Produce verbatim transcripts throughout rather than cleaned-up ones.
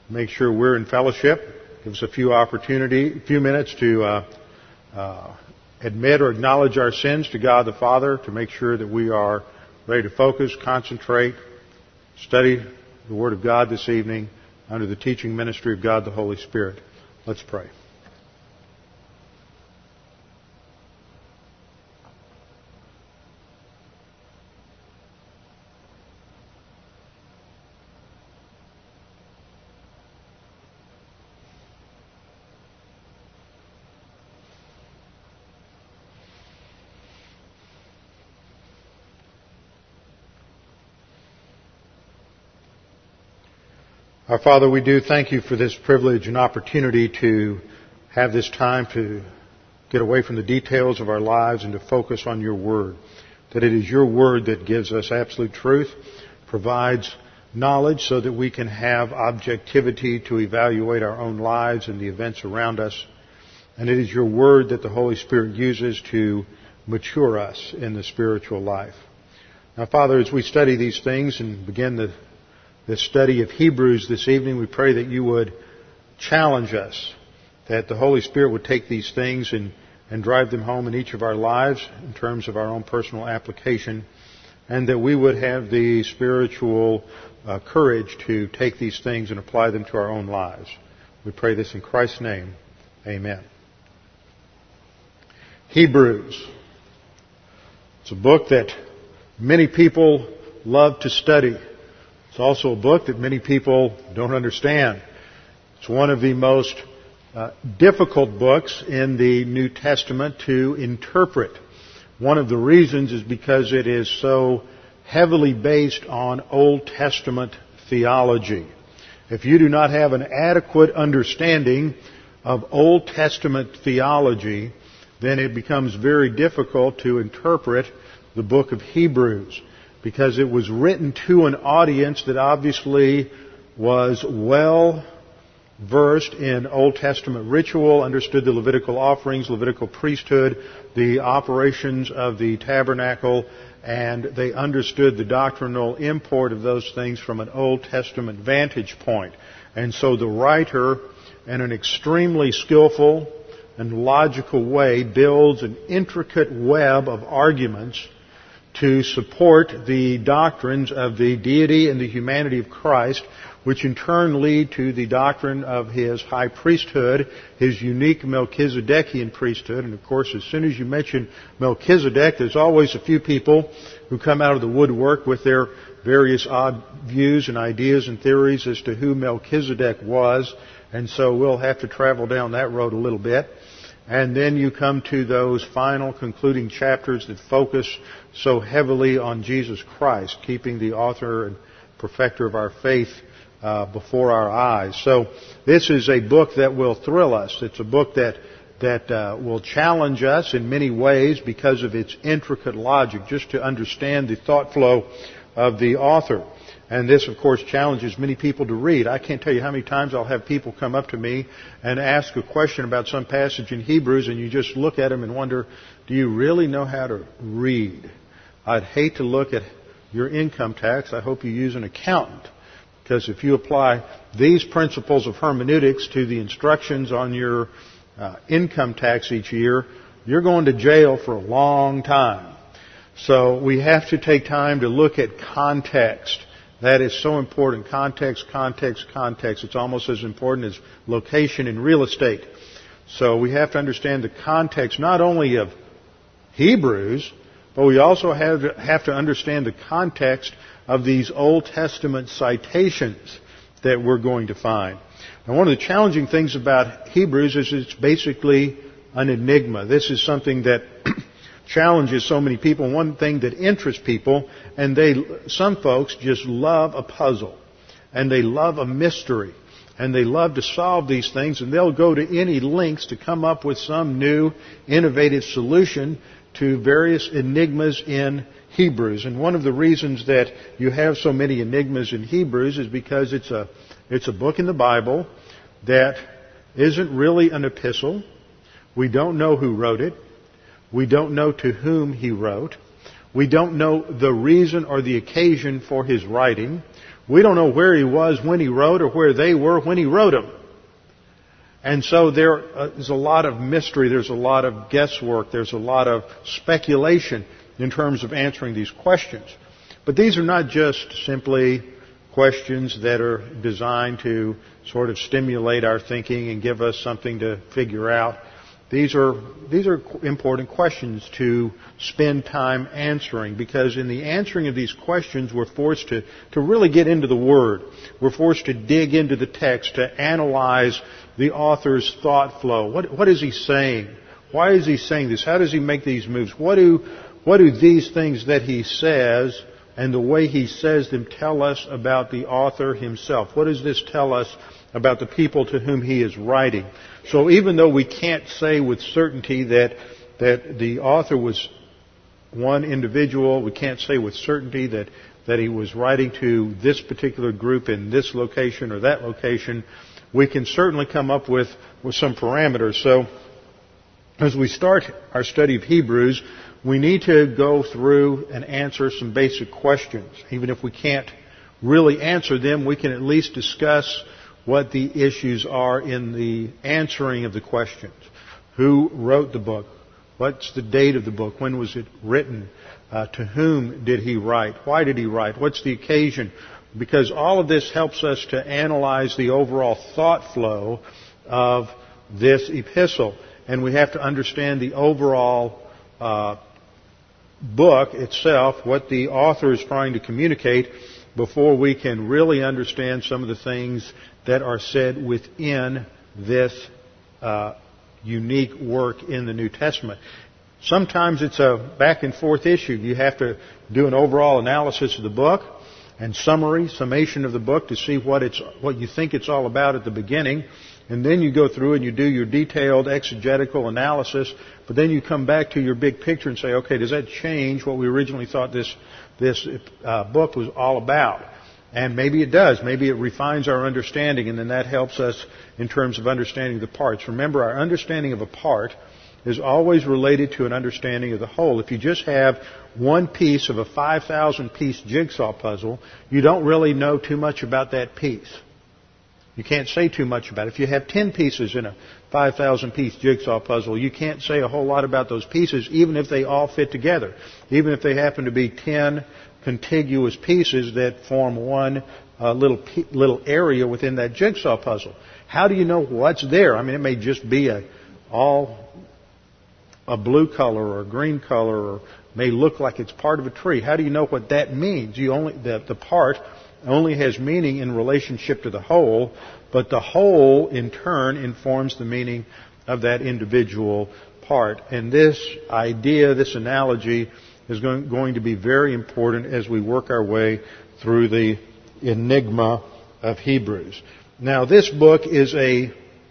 make sure we're in fellowship. Give us a few opportunity, a few minutes to uh, uh, admit or acknowledge our sins to God the Father, to make sure that we are ready to focus, concentrate, study the Word of God this evening under the teaching ministry of God the Holy Spirit. Let's pray. Our Father, we do thank you for this privilege and opportunity to have this time to get away from the details of our lives and to focus on your Word. That it is your Word that gives us absolute truth, provides knowledge so that we can have objectivity to evaluate our own lives and the events around us. And it is your Word that the Holy Spirit uses to mature us in the spiritual life. Now, Father, as we study these things and begin the this study of Hebrews this evening, we pray that you would challenge us, that the Holy Spirit would take these things and, and drive them home in each of our lives in terms of our own personal application, and that we would have the spiritual uh, courage to take these things and apply them to our own lives. We pray this in Christ's name. Amen. Hebrews. It's a book that many people love to study. It's also a book that many people don't understand. It's one of the most uh, difficult books in the New Testament to interpret. One of the reasons is because it is so heavily based on Old Testament theology. If you do not have an adequate understanding of Old Testament theology, then it becomes very difficult to interpret the book of Hebrews, because it was written to an audience that obviously was well versed in Old Testament ritual, understood the Levitical offerings, Levitical priesthood, the operations of the tabernacle, and they understood the doctrinal import of those things from an Old Testament vantage point. And so the writer, in an extremely skillful and logical way, builds an intricate web of arguments to support the doctrines of the deity and the humanity of Christ, which in turn lead to the doctrine of His high priesthood, His unique Melchizedekian priesthood. And of course, as soon as you mention Melchizedek, there's always a few people who come out of the woodwork with their various odd views and ideas and theories as to who Melchizedek was. And so we'll have to travel down that road a little bit. And then you come to those final concluding chapters that focus so heavily on Jesus Christ, keeping the author and perfecter of our faith uh, before our eyes. So this is a book that will thrill us. It's a book that that uh, will challenge us in many ways because of its intricate logic, just to understand the thought flow of the author. And this, of course, challenges many people to read. I can't tell you how many times I'll have people come up to me and ask a question about some passage in Hebrews, and you just look at them and wonder, do you really know how to read? I'd hate to look at your income tax. I hope you use an accountant. Because if you apply these principles of hermeneutics to the instructions on your uh, income tax each year, you're going to jail for a long time. So we have to take time to look at context. That is so important. Context, context, context. It's almost as important as location in real estate. So we have to understand the context not only of Hebrews, but we also have to, have to understand the context of these Old Testament citations that we're going to find. Now, one of the challenging things about Hebrews is it's basically an enigma. This is something that challenges so many people. One thing that interests people, and they, some folks just love a puzzle, and they love a mystery, and they love to solve these things, and they'll go to any lengths to come up with some new, innovative solution to various enigmas in Hebrews. And one of the reasons that you have so many enigmas in Hebrews is because it's a it's a book in the Bible that isn't really an epistle. We don't know who wrote it. We don't know to whom he wrote. We don't know the reason or the occasion for his writing. We don't know where he was when he wrote or where they were when he wrote them. And so there is a lot of mystery, there's a lot of guesswork, there's a lot of speculation in terms of answering these questions. But these are not just simply questions that are designed to sort of stimulate our thinking and give us something to figure out. These are, these are important questions to spend time answering, because in the answering of these questions we're forced to, to really get into the Word. We're forced to dig into the text, to analyze the author's thought flow. What, what is he saying? Why is he saying this? How does he make these moves? What do, what do these things that he says and the way he says them tell us about the author himself? What does this tell us about the people to whom he is writing? So even though we can't say with certainty that, that the author was one individual, we can't say with certainty that, that he was writing to this particular group in this location or that location, we can certainly come up with, with some parameters. So as we start our study of Hebrews, we need to go through and answer some basic questions. Even if we can't really answer them, we can at least discuss what the issues are in the answering of the questions. Who wrote the book? What's the date of the book? When was it written? Uh, to whom did he write? Why did he write? What's the occasion? Because all of this helps us to analyze the overall thought flow of this epistle. And we have to understand the overall uh, book itself, what the author is trying to communicate, before we can really understand some of the things that are said within this uh, unique work in the New Testament. Sometimes it's a back and forth issue. You have to do an overall analysis of the book and summary, summation of the book to see what it's, what you think it's all about at the beginning. And then you go through and you do your detailed exegetical analysis, but then you come back to your big picture and say, okay, does that change what we originally thought this, this uh, book was all about? And maybe it does. Maybe it refines our understanding, and then that helps us in terms of understanding the parts. Remember, our understanding of a part is always related to an understanding of the whole. If you just have one piece of a five thousand piece jigsaw puzzle, you don't really know too much about that piece. You can't say too much about it. If you have ten pieces in a five thousand piece jigsaw puzzle, you can't say a whole lot about those pieces, even if they all fit together. Even if they happen to be ten contiguous pieces that form one uh, little little area within that jigsaw puzzle. How do you know what's there? I mean, it may just be a all a blue color or a green color, or may look like it's part of a tree. How do you know what that means? You only the, the part only has meaning in relationship to the whole, but the whole in turn informs the meaning of that individual part. And this idea, this analogy, is going, going to be very important as we work our way through the enigma of Hebrews. Now, this book is a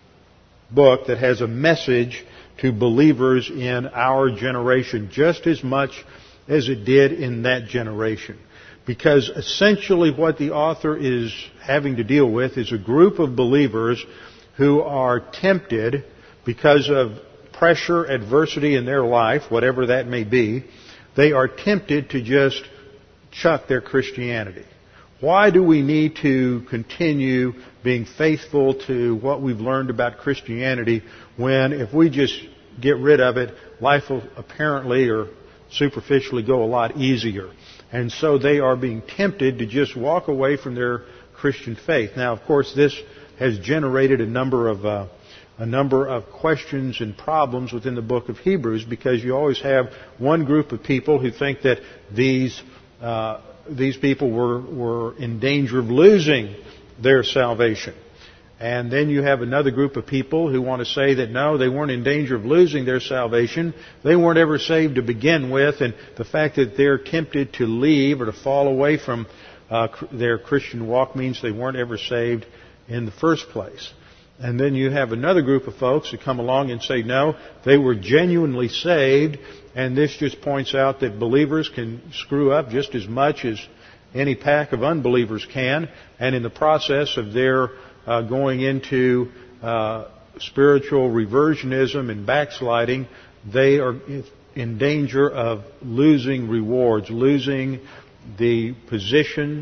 book that has a message to believers in our generation just as much as it did in that generation. Because essentially what the author is having to deal with is a group of believers who are tempted because of pressure, adversity in their life, whatever that may be. They are tempted to just chuck their Christianity. Why do we need to continue being faithful to what we've learned about Christianity when if we just get rid of it, life will apparently or superficially go a lot easier? And so they are being tempted to just walk away from their Christian faith. Now, of course, this has generated a number of uh, a number of questions and problems within the book of Hebrews, because you always have one group of people who think that these uh, these people were were in danger of losing their salvation. And then you have another group of people who want to say that no, they weren't in danger of losing their salvation. They weren't ever saved to begin with, and the fact that they're tempted to leave or to fall away from uh, their Christian walk means they weren't ever saved in the first place. And then you have another group of folks who come along and say, no, they were genuinely saved, and this just points out that believers can screw up just as much as any pack of unbelievers can, and in the process of their uh, going into uh, spiritual reversionism and backsliding, they are in danger of losing rewards, losing the positions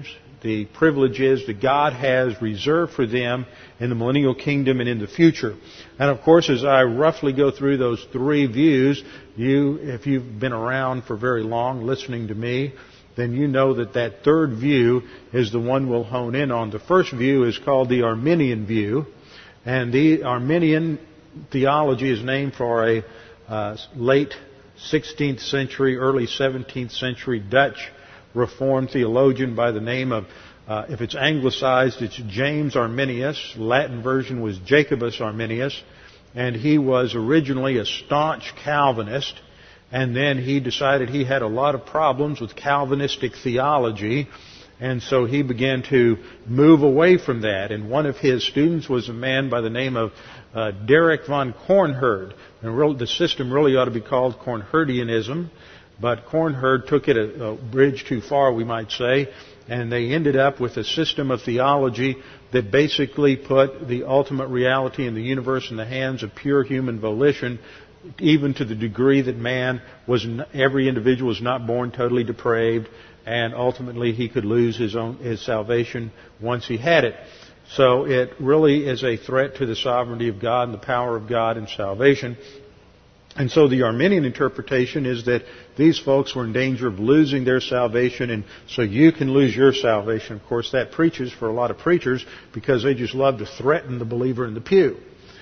the privileges that God has reserved for them in the millennial kingdom and in the future. And of course, as I roughly go through those three views, you, if you've been around for very long listening to me, then you know that that third view is the one we'll hone in on. The first view is called the Arminian view, and the Arminian theology is named for a uh, late sixteenth century, early seventeenth century Dutch Reformed theologian by the name of, uh, if it's anglicized, it's James Arminius. Latin version was Jacobus Arminius, and he was originally a staunch Calvinist. And then he decided he had a lot of problems with Calvinistic theology, and so he began to move away from that. And one of his students was a man by the name of uh, Derek von Kornherd. And real, the system really ought to be called Kornherdianism, but Kornherd took it a, a bridge too far, we might say, and they ended up with a system of theology that basically put the ultimate reality in the universe in the hands of pure human volition, even to the degree that man was, every individual was not born totally depraved, and ultimately he could lose his own, his salvation once he had it. So it really is a threat to the sovereignty of God and the power of God in salvation. And so the Arminian interpretation is that these folks were in danger of losing their salvation, and so you can lose your salvation. Of course, that preaches for a lot of preachers because they just love to threaten the believer in the pew.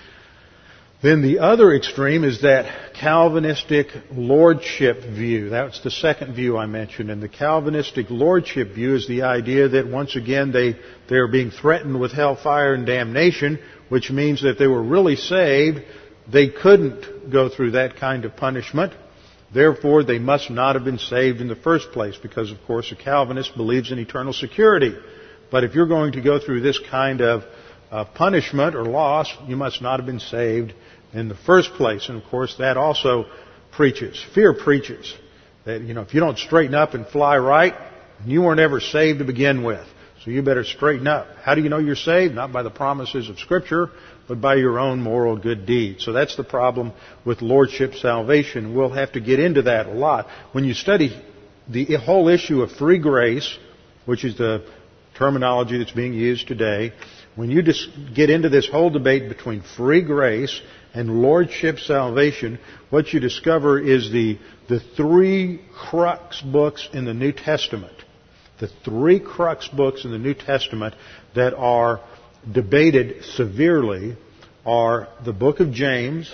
Then the other extreme is that Calvinistic lordship view. That's the second view I mentioned. And the Calvinistic lordship view is the idea that once again they, they are being threatened with hellfire and damnation, which means that they were really saved. They couldn't go through that kind of punishment. Therefore, they must not have been saved in the first place because, of course, a Calvinist believes in eternal security. But if you're going to go through this kind of uh, punishment or loss, you must not have been saved in the first place. And of course, that also preaches, fear preaches, that, you know, if you don't straighten up and fly right, you weren't ever saved to begin with. So you better straighten up. How do you know you're saved? Not by the promises of Scripture, but by your own moral good deeds. So that's the problem with lordship salvation. We'll have to get into that a lot. When you study the whole issue of free grace, which is the terminology that's being used today, when you just get into this whole debate between free grace and lordship salvation, what you discover is the, the three crux books in the New Testament. The three crux books in the New Testament that are debated severely are the book of James,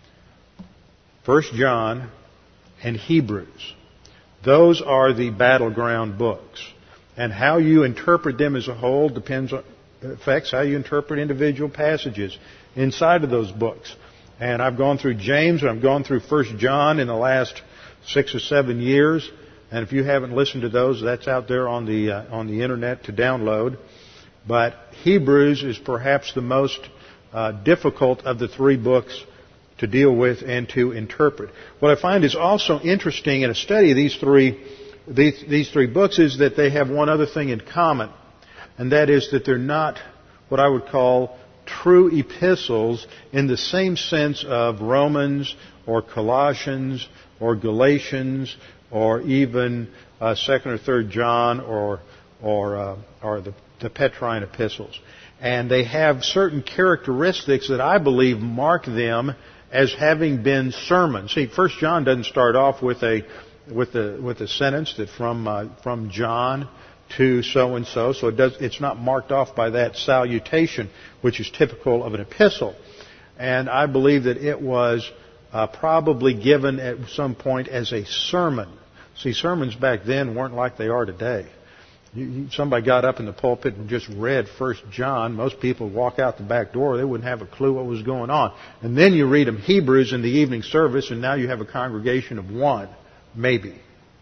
First John, and Hebrews. Those are the battleground books. And how you interpret them as a whole depends on, affects how you interpret individual passages inside of those books. And I've gone through James and I've gone through First John in the last six or seven years. And if you haven't listened to those, that's out there on the uh, on the internet to download. But Hebrews is perhaps the most uh, difficult of the three books to deal with and to interpret. What I find is also interesting in a study of these three these, these three books is that they have one other thing in common, and that is that they're not what I would call true epistles in the same sense of Romans or Colossians or Galatians or even uh, Second or Third John or or uh, or the, the Petrine epistles. And they have certain characteristics that I believe mark them as having been sermons. See, First John doesn't start off with a with a with a sentence that from uh, from John to so and so. So it does. It's not marked off by that salutation, which is typical of an epistle. And I believe that it was uh, probably given at some point as a sermon. See, sermons back then weren't like they are today. You, you, somebody got up in the pulpit and just read First John. Most people would walk out the back door. They wouldn't have a clue what was going on. And then you read them Hebrews in the evening service, and now you have a congregation of one, maybe.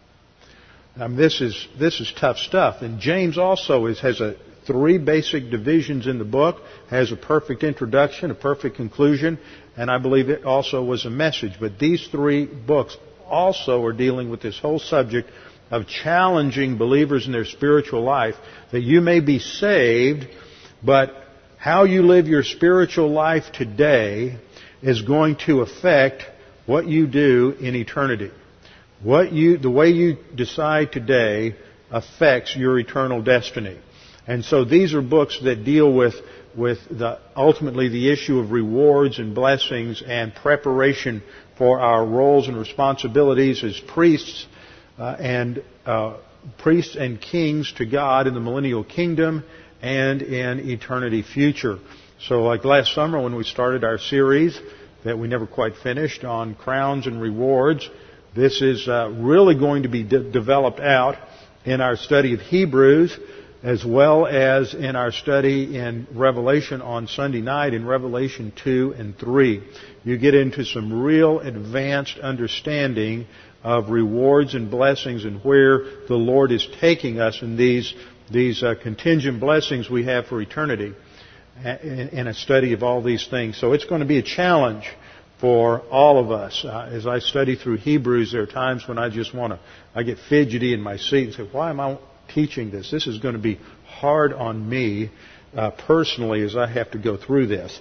I mean, this is this is tough stuff. And James also is, has a three basic divisions in the book, has a perfect introduction, a perfect conclusion, and I believe it also was a message. But these three books also are dealing with this whole subject of challenging believers in their spiritual life, that you may be saved, but how you live your spiritual life today is going to affect what you do in eternity. What you, the way you decide today affects your eternal destiny. And so these are books that deal with, with the, ultimately the issue of rewards and blessings and preparation for our roles and responsibilities as priests uh, and uh, priests and kings to God in the millennial kingdom and in eternity future. So like last summer when we started our series that we never quite finished on crowns and rewards, this is uh, really going to be de- developed out in our study of Hebrews as well as in our study in Revelation on Sunday night in Revelation two and three. You get into some real advanced understanding of rewards and blessings and where the Lord is taking us in these, these uh, contingent blessings we have for eternity in, in a study of all these things. So it's going to be a challenge for all of us. Uh, as I study through Hebrews, there are times when I just want to, I get fidgety in my seat and say, why am I teaching this? This is going to be hard on me uh, personally as I have to go through this.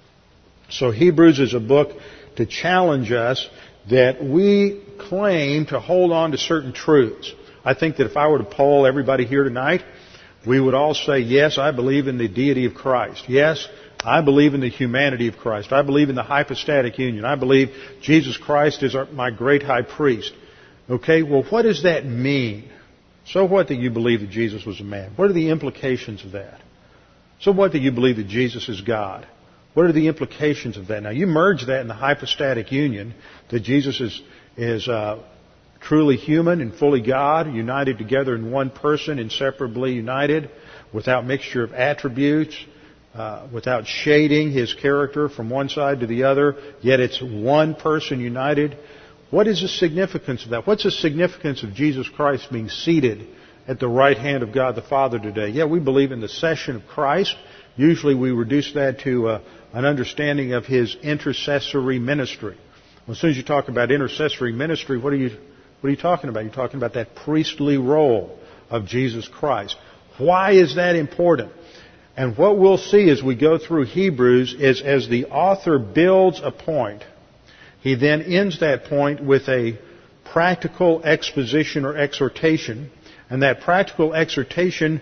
So Hebrews is a book to challenge us that we claim to hold on to certain truths. I think that if I were to poll everybody here tonight, we would all say, yes, I believe in the deity of Christ. Yes, I believe in the humanity of Christ. I believe in the hypostatic union. I believe Jesus Christ is our, my great high priest. Okay, well, what does that mean? So what that you believe that Jesus was a man? What are the implications of that? So what that you believe that Jesus is God? What are the implications of that? Now, you merge that in the hypostatic union, that Jesus is, is uh, truly human and fully God, united together in one person, inseparably united, without mixture of attributes, uh, without shading His character from one side to the other, yet it's one person united. What is the significance of that? What's the significance of Jesus Christ being seated at the right hand of God the Father today? Yeah, we believe in the session of Christ. Usually we reduce that to uh, an understanding of His intercessory ministry. Well, as soon as you talk about intercessory ministry, what are you, what are you talking about? You're talking about that priestly role of Jesus Christ. Why is that important? And what we'll see as we go through Hebrews is as the author builds a point, he then ends that point with a practical exposition or exhortation, and that practical exhortation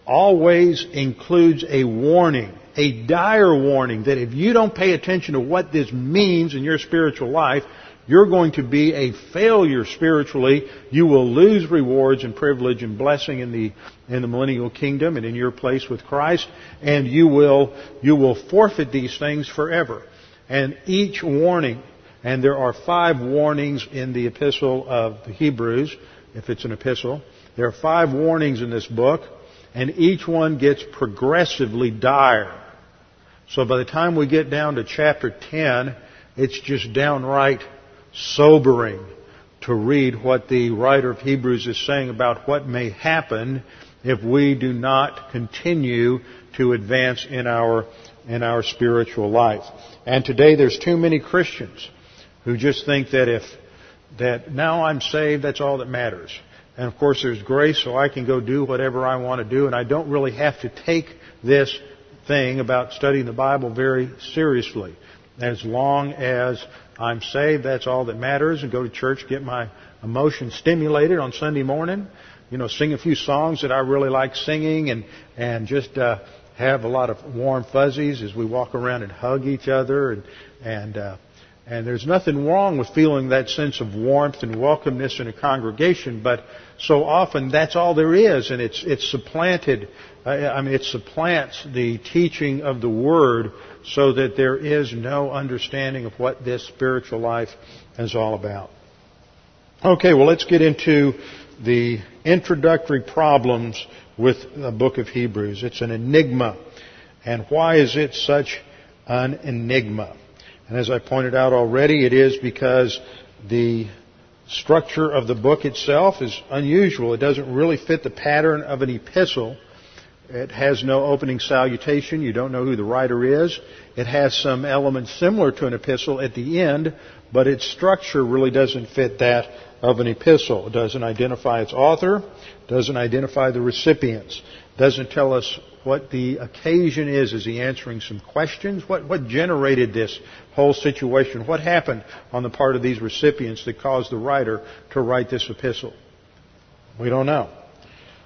always includes a warning, a dire warning, that if you don't pay attention to what this means in your spiritual life, you're going to be a failure spiritually. You will lose rewards and privilege and blessing in the in the millennial kingdom and in your place with Christ, and you will you will forfeit these things forever. And each warning, and there are five warnings in the epistle of the Hebrews, if it's an epistle. There are five warnings in this book, and each one gets progressively dire. So by the time we get down to chapter ten, it's just downright sobering to read what the writer of Hebrews is saying about what may happen if we do not continue to advance in our in our spiritual life. And today there's too many Christians who just think that if that now I'm saved, that's all that matters. And of course there's grace, so I can go do whatever I want to do, and I don't really have to take this thing about studying the Bible very seriously. As long as I'm saved, that's all that matters, and go to church, get my emotions stimulated on Sunday morning, you know, sing a few songs that I really like singing, and, and just uh, have a lot of warm fuzzies as we walk around and hug each other, and, and uh, And there's nothing wrong with feeling that sense of warmth and welcomeness in a congregation, but so often that's all there is, and it's it's supplanted. I mean, it supplants the teaching of the Word, so that there is no understanding of what this spiritual life is all about. Okay, well, let's get into the introductory problems with the book of Hebrews. It's an enigma, and why is it such an enigma? And as I pointed out already, it is because the structure of the book itself is unusual. It doesn't really fit the pattern of an epistle. It has no opening salutation. You don't know who the writer is. It has some elements similar to an epistle at the end, but its structure really doesn't fit that of an epistle. It doesn't identify its author, doesn't identify the recipients, doesn't tell us what the occasion is. Is he answering some questions? What, what generated this whole situation? What happened on the part of these recipients that caused the writer to write this epistle? We don't know.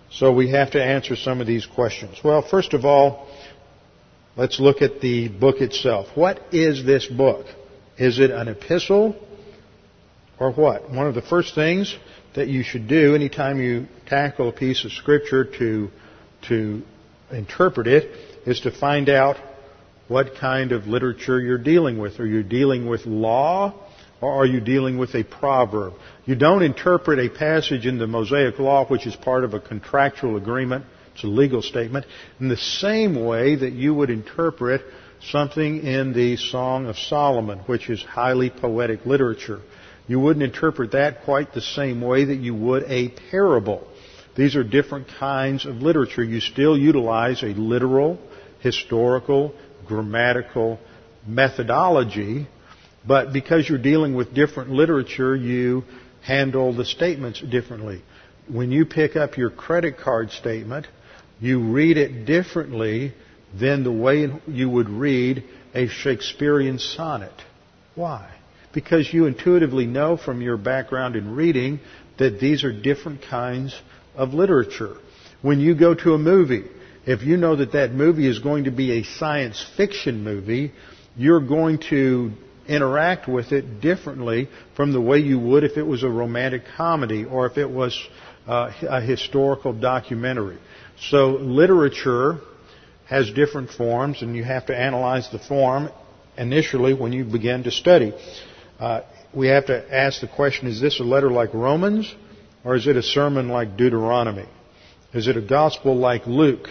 So we have to answer some of these questions. Well, first of all, let's look at the book itself. What is this book? Is it an epistle or what? One of the first things that you should do anytime you tackle a piece of Scripture to, to interpret it is to find out what kind of literature you're dealing with. Are you dealing with law or are you dealing with a proverb? You don't interpret a passage in the Mosaic Law, which is part of a contractual agreement. It's a legal statement, in the same way that you would interpret something in the Song of Solomon, which is highly poetic literature. You wouldn't interpret that quite the same way that you would a parable. These are different kinds of literature. You still utilize a literal, historical, grammatical methodology, but because you're dealing with different literature, you handle the statements differently. When you pick up your credit card statement, you read it differently than the way you would read a Shakespearean sonnet. Why? Because you intuitively know from your background in reading that these are different kinds of literature. When you go to a movie, if you know that that movie is going to be a science fiction movie, you're going to interact with it differently from the way you would if it was a romantic comedy or if it was uh, a historical documentary. So literature has different forms, and you have to analyze the form initially when you begin to study. Uh, we have to ask the question, is this a letter like Romans, or is it a sermon like Deuteronomy? Is it a gospel like Luke,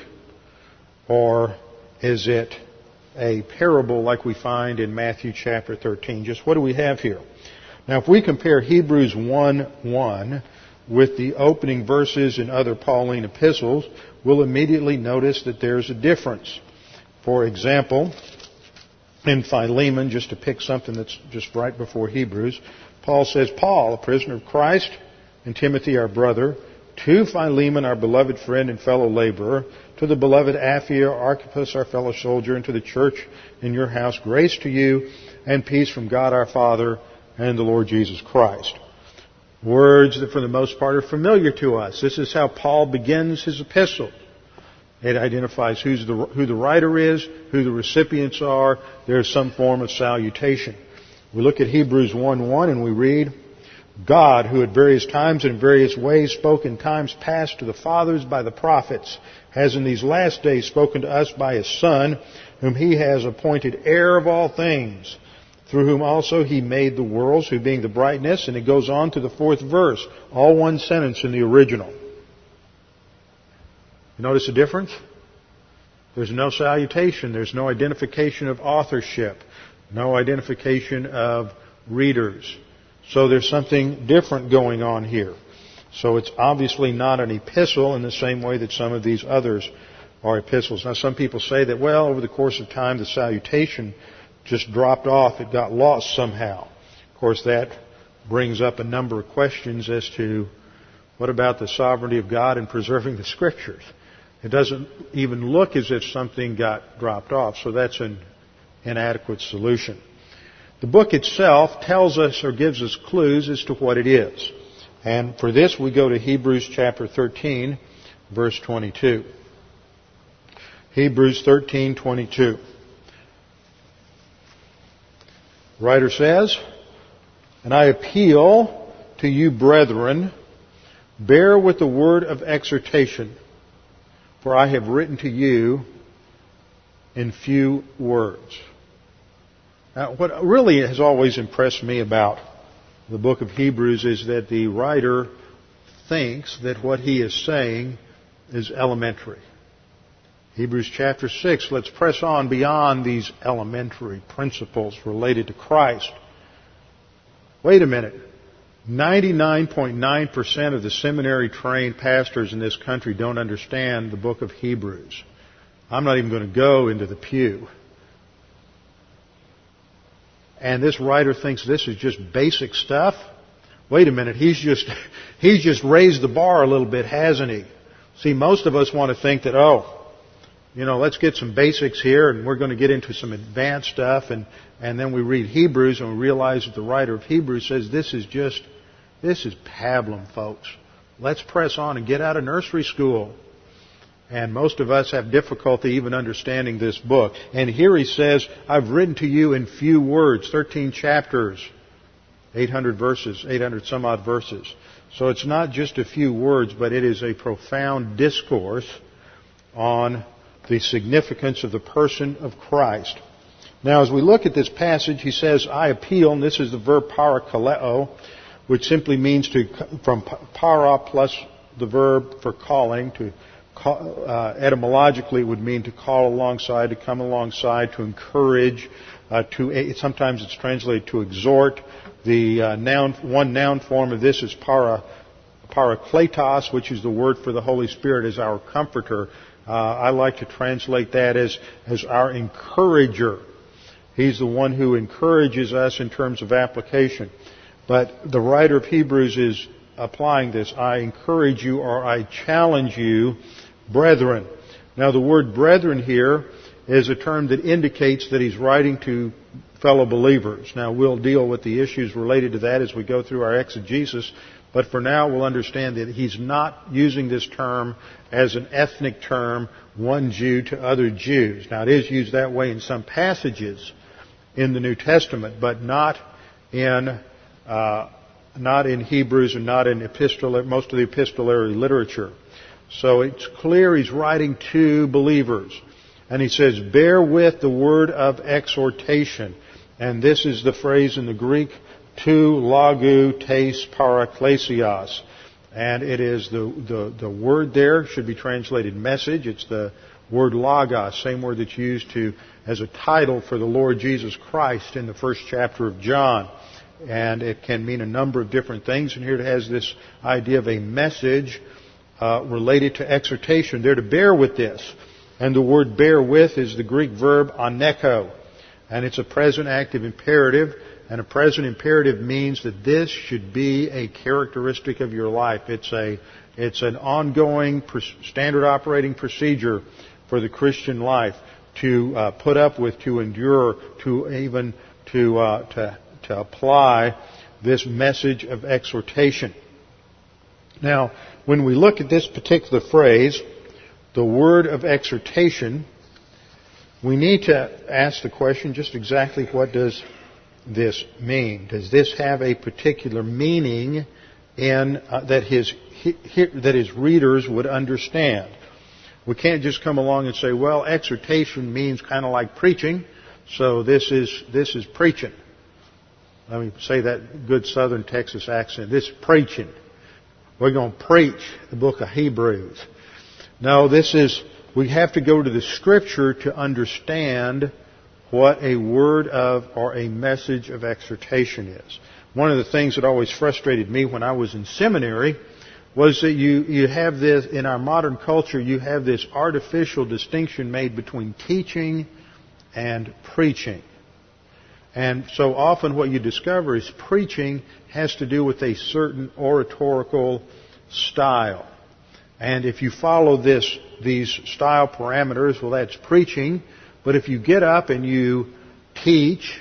or is it a parable like we find in Matthew chapter thirteen? Just what do we have here? Now, if we compare Hebrews one one with the opening verses in other Pauline epistles, we'll immediately notice that there's a difference. For example, in Philemon, just to pick something that's just right before Hebrews, Paul says, Paul, a prisoner of Christ, and Timothy, our brother, to Philemon, our beloved friend and fellow laborer, to the beloved Apphia, Archippus, our fellow soldier, and to the church in your house, grace to you and peace from God our Father and the Lord Jesus Christ. Words that for the most part are familiar to us. This is how Paul begins his epistle. It identifies who's the, who the writer is, who the recipients are. There's some form of salutation. We look at Hebrews one one and we read, God, who at various times and in various ways spoke in times past to the fathers by the prophets, has in these last days spoken to us by His Son, whom He has appointed heir of all things, through whom also He made the worlds, who being the brightness, and it goes on to the fourth verse, all one sentence in the original. You notice the difference? There's no salutation. There's no identification of authorship. No identification of readers. So there's something different going on here. So it's obviously not an epistle in the same way that some of these others are epistles. Now some people say that, well, over the course of time the salutation just dropped off. It got lost somehow. Of course, that brings up a number of questions as to what about the sovereignty of God in preserving the Scriptures. It doesn't even look as if something got dropped off, so that's an inadequate solution. The book itself tells us or gives us clues as to what it is. And for this we go to Hebrews chapter thirteen, verse twenty-two. Hebrews thirteen twenty-two. The writer says, and I appeal to you, brethren, bear with the word of exhortation, for I have written to you in few words. Now, what really has always impressed me about the book of Hebrews is that the writer thinks that what he is saying is elementary. Hebrews chapter six, let's press on beyond these elementary principles related to Christ. Wait a minute. ninety-nine point nine percent of the seminary-trained pastors in this country don't understand the book of Hebrews. I'm not even going to go into the pew. And this writer thinks this is just basic stuff. Wait a minute, he's just he's just raised the bar a little bit, hasn't he? See, most of us want to think that, oh, you know, let's get some basics here and we're going to get into some advanced stuff, and, and then we read Hebrews and we realize that the writer of Hebrews says this is just, this is pablum, folks. Let's press on and get out of nursery school. And most of us have difficulty even understanding this book. And here he says, I've written to you in few words, thirteen chapters, eight hundred verses, eight hundred some odd verses. So it's not just a few words, but it is a profound discourse on the significance of the person of Christ. Now, as we look at this passage, he says, I appeal, and this is the verb parakaleo, which simply means to, from para plus the verb for calling, to call, uh, etymologically it would mean to call alongside, to come alongside, to encourage, uh, to, sometimes it's translated to exhort. The uh, noun, one noun form of this is para, parakletos, which is the word for the Holy Spirit as our comforter. Uh, I like to translate that as, as our encourager. He's the one who encourages us in terms of application. But the writer of Hebrews is applying this. I encourage you, or I challenge you, brethren. Now the word brethren here is a term that indicates that he's writing to fellow believers. Now we'll deal with the issues related to that as we go through our exegesis. But for now we'll understand that he's not using this term as an ethnic term, one Jew to other Jews. Now it is used that way in some passages in the New Testament, but not in uh, not in Hebrews and not in epistolary, most of the epistolary literature. So it's clear he's writing to believers. And he says, bear with the word of exhortation. And this is the phrase in the Greek, tu lagu tes paraklesios. And it is the, the, the word there should be translated message. It's the word logos, same word that's used to as a title for the Lord Jesus Christ in the first chapter of John. And it can mean a number of different things. And here it has this idea of a message uh, related to exhortation. They're to bear with this. And the word bear with is the Greek verb aneko. And it's a present active imperative. And a present imperative means that this should be a characteristic of your life. It's a, it's an ongoing standard operating procedure for the Christian life to uh, put up with, to endure, to even to uh, to to apply this message of exhortation. Now, when we look at this particular phrase, the word of exhortation, we need to ask the question, just exactly what does this mean? Does this have a particular meaning in uh, that his he, he, that his readers would understand? We can't just come along and say, well, exhortation means kind of like preaching, so this is this is preaching. Let me say that good Southern Texas accent. This is preaching. We're going to preach the book of Hebrews. No, this is, we have to go to the Scripture to understand what a word of or a message of exhortation is. One of the things that always frustrated me when I was in seminary was that you, you have this, in our modern culture, you have this artificial distinction made between teaching and preaching. And so often what you discover is preaching has to do with a certain oratorical style. And if you follow this, these style parameters, well, that's preaching. But if you get up and you teach,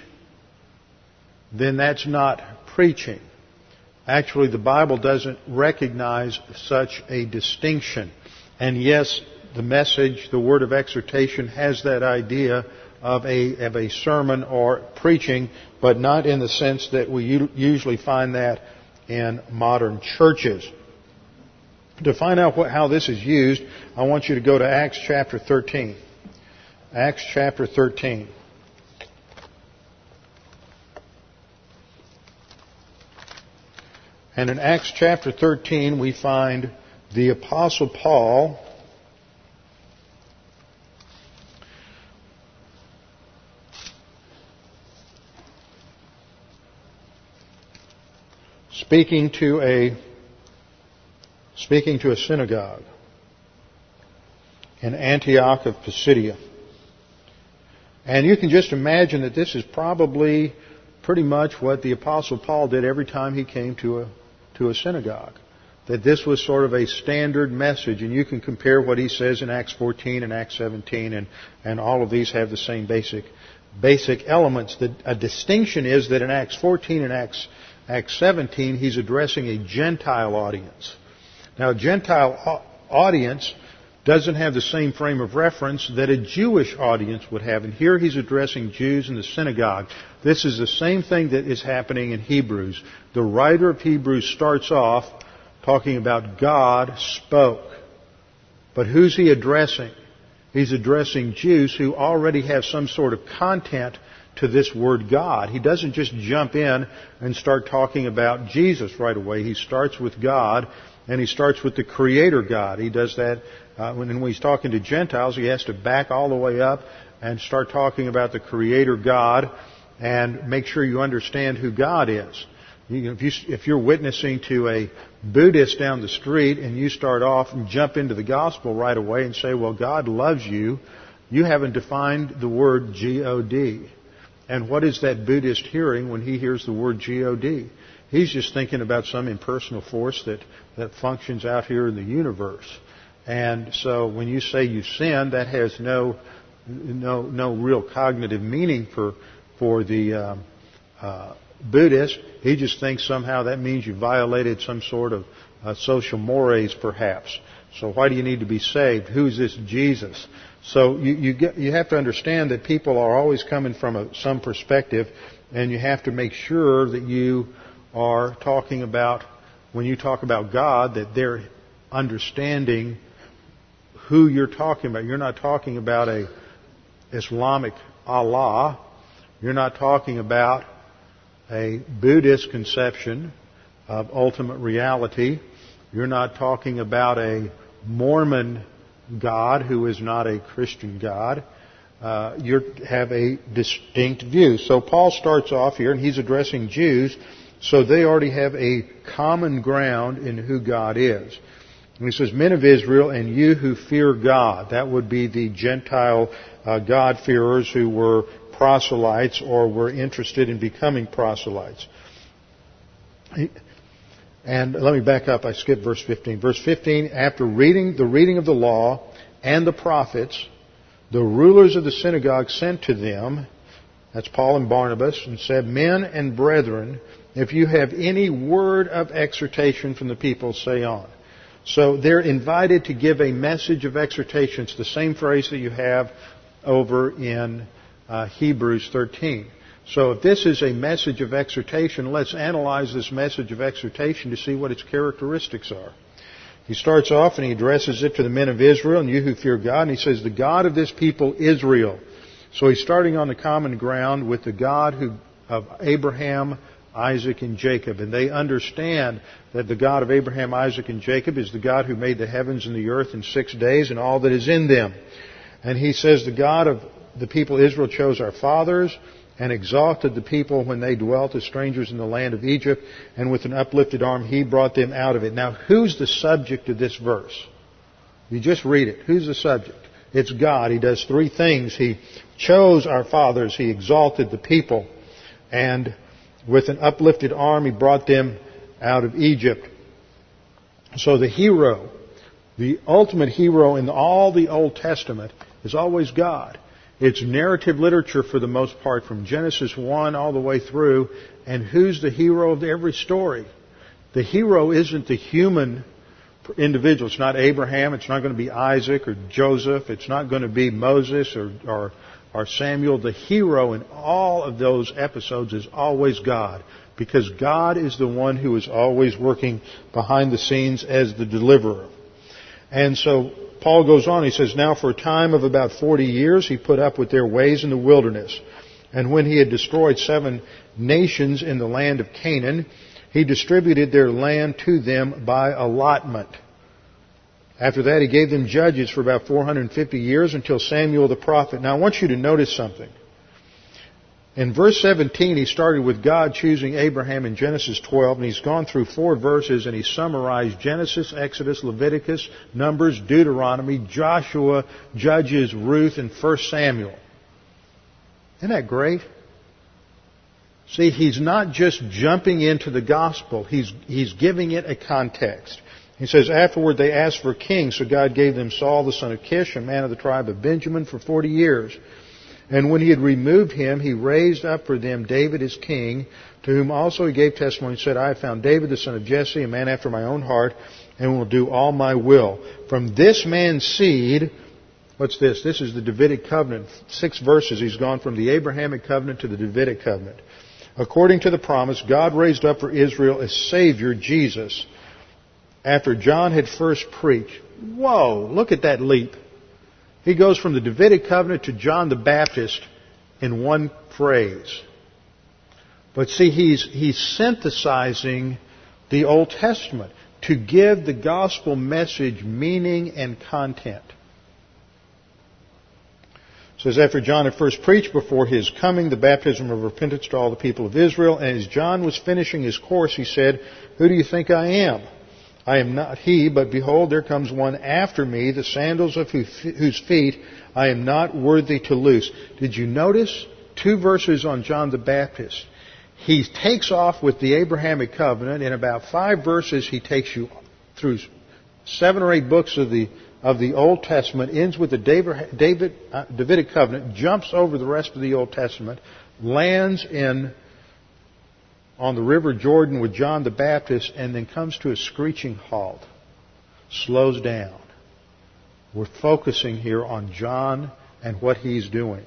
then that's not preaching. Actually, the Bible doesn't recognize such a distinction. And yes, the message, the word of exhortation, has that idea of a, of a sermon or preaching, but not in the sense that we usually find that in modern churches. To find out what, how this is used, I want you to go to Acts chapter thirteen. Acts chapter thirteen. And in Acts chapter thirteen, we find the Apostle Paul speaking to a speaking to a synagogue in Antioch of Pisidia. And you can just imagine that this is probably pretty much what the Apostle Paul did every time he came to a to a synagogue. That this was sort of a standard message, and you can compare what he says in Acts fourteen and Acts seventeen, and, and all of these have the same basic basic elements. The, a distinction is that in Acts fourteen and Acts Acts seventeen, he's addressing a Gentile audience. Now, a Gentile audience doesn't have the same frame of reference that a Jewish audience would have. And here he's addressing Jews in the synagogue. This is the same thing that is happening in Hebrews. The writer of Hebrews starts off talking about God spoke. But who's he addressing? He's addressing Jews who already have some sort of content to this word God. He doesn't just jump in and start talking about Jesus right away. He starts with God, and he starts with the Creator God. He does that uh, when, when he's talking to Gentiles. He has to back all the way up and start talking about the Creator God and make sure you understand who God is. You, if, you, if you're witnessing to a Buddhist down the street and you start off and jump into the gospel right away and say, well, God loves you, you haven't defined the word G O D. And what is that Buddhist hearing when he hears the word G O D? He's just thinking about some impersonal force that, that functions out here in the universe. And so when you say you sinned, that has no no no real cognitive meaning for for the um, uh, Buddhist. He just thinks somehow that means you violated some sort of uh, social mores, perhaps. So why do you need to be saved? Who's this Jesus? So you you, get, you have to understand that people are always coming from a, some perspective, and you have to make sure that you are talking about, when you talk about God, that they're understanding who you're talking about. You're not talking about a Islamic Allah. You're not talking about a Buddhist conception of ultimate reality. You're not talking about a Mormon God who is not a Christian God. Uh, you have a distinct view. So Paul starts off here, and he's addressing Jews, so they already have a common ground in who God is. And he says, men of Israel, and you who fear God. That would be the Gentile uh, God-fearers who were proselytes or were interested in becoming proselytes. And let me back up. I skipped verse fifteen. Verse fifteen, after reading the reading of the law and the prophets, the rulers of the synagogue sent to them, that's Paul and Barnabas, and said, men and brethren, if you have any word of exhortation from the people, say on. So they're invited to give a message of exhortation. It's the same phrase that you have over in uh, Hebrews thirteen. So if this is a message of exhortation, let's analyze this message of exhortation to see what its characteristics are. He starts off and he addresses it to the men of Israel, and you who fear God, and he says, the God of this people, Israel. So he's starting on the common ground with the God who of Abraham, Isaac, and Jacob. And they understand that the God of Abraham, Isaac, and Jacob is the God who made the heavens and the earth in six days and all that is in them. And he says the God of the people Israel chose our fathers and exalted the people when they dwelt as strangers in the land of Egypt, and with an uplifted arm he brought them out of it. Now, who's the subject of this verse? You just read it. Who's the subject? It's God. He does three things. He chose our fathers. He exalted the people. And with an uplifted arm he brought them out of Egypt. So the hero, the ultimate hero in all the Old Testament is always God. It's narrative literature for the most part, from Genesis one all the way through. And who's the hero of every story? The hero isn't the human individual. It's not Abraham. It's not going to be Isaac or Joseph. It's not going to be Moses or, or, or Samuel. The hero in all of those episodes is always God, because God is the one who is always working behind the scenes as the deliverer. And so Paul goes on, he says, now for a time of about forty years he put up with their ways in the wilderness. And when he had destroyed seven nations in the land of Canaan, he distributed their land to them by allotment. After that he gave them judges for about four hundred fifty years until Samuel the prophet. Now I want you to notice something. In verse seventeen, he started with God choosing Abraham in Genesis twelve, and he's gone through four verses, and he summarized Genesis, Exodus, Leviticus, Numbers, Deuteronomy, Joshua, Judges, Ruth, and First Samuel. Isn't that great? See, he's not just jumping into the gospel. He's, he's giving it a context. He says, afterward they asked for a king, so God gave them Saul the son of Kish, a man of the tribe of Benjamin, for forty years. And when he had removed him, he raised up for them David as king, to whom also he gave testimony and said, I have found David the son of Jesse, a man after my own heart, and will do all my will. From this man's seed, what's this? This is the Davidic covenant. Six verses. He's gone from the Abrahamic covenant to the Davidic covenant. According to the promise, God raised up for Israel a Savior, Jesus, after John had first preached. Whoa, look at that leap. He goes from the Davidic covenant to John the Baptist in one phrase. But see, he's, he's synthesizing the Old Testament to give the gospel message meaning and content. It says, after John had first preached before his coming the baptism of repentance to all the people of Israel, and as John was finishing his course, he said, "Who do you think I am? I am not he, but behold, there comes one after me, the sandals of whose feet I am not worthy to loose." Did you notice two verses on John the Baptist? He takes off with the Abrahamic covenant. In about five verses, he takes you through seven or eight books of the of the Old Testament, ends with the David, David, uh, Davidic covenant, jumps over the rest of the Old Testament, lands in on the River Jordan with John the Baptist, and then comes to a screeching halt, slows down. We're focusing here on John and what he's doing.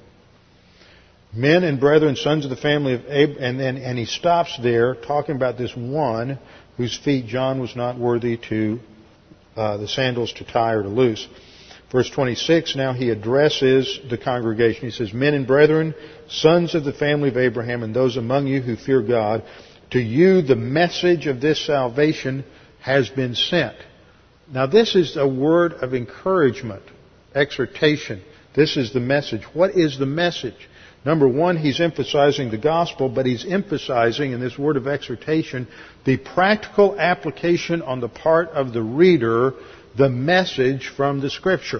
Men and brethren, sons of the family of Abraham, and then and he stops there talking about this one whose feet John was not worthy to uh, the sandals to tie or to loose. Verse twenty-six, now he addresses the congregation. He says, "Men and brethren, sons of the family of Abraham, and those among you who fear God, to you the message of this salvation has been sent." Now this is a word of encouragement, exhortation. This is the message. What is the message? Number one, he's emphasizing the gospel, but he's emphasizing in this word of exhortation the practical application on the part of the reader, the message from the Scripture.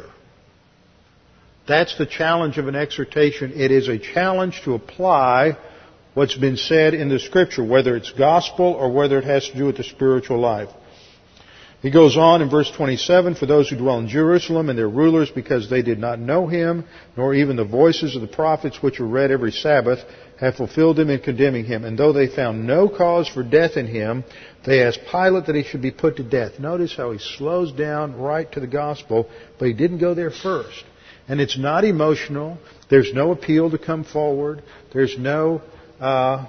That's the challenge of an exhortation. It is a challenge to apply what's been said in the Scripture, whether it's gospel or whether it has to do with the spiritual life. He goes on in verse twenty-seven, "For those who dwell in Jerusalem and their rulers, because they did not know him, nor even the voices of the prophets which are read every Sabbath, have fulfilled him in condemning him. And though they found no cause for death in him, they asked Pilate that he should be put to death." Notice how he slows down right to the gospel, but he didn't go there first. And it's not emotional. There's no appeal to come forward. There's no uh,